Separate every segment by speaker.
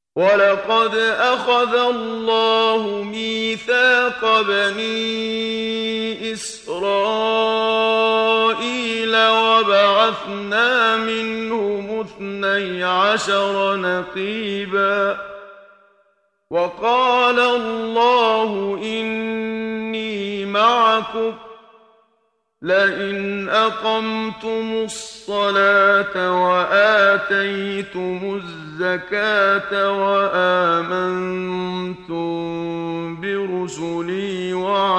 Speaker 1: وَلَقَدْ أَخَذَ اللَّهُ مِيثَاقَ بَنِي إِسْرَائِيلَ وَبَعَثْنَا مِنْهُمُ 12 نَقِيبًا ۖ وَقَالَ اللَّهُ إِنِّي مَعَكُمْ ۖ لئن أقمتم الصلاة وآتيتم الزكاة وآمنتم برسلي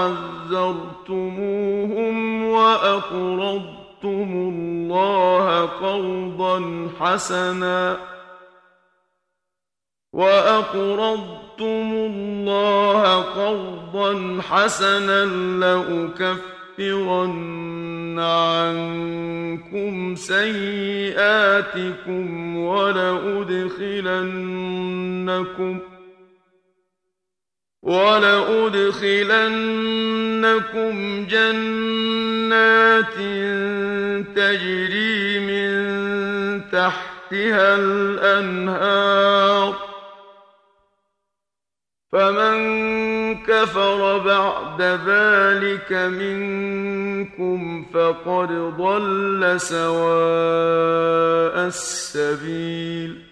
Speaker 1: وعزرتموهم وأقرضتم الله قرضا حسنا لأكفرن عنكم سيئاتكم ولأدخلنكم جنات تجري من تحتها الأنهار، فمن كفر بعد ذلك منكم فقد ضل سواء السبيل.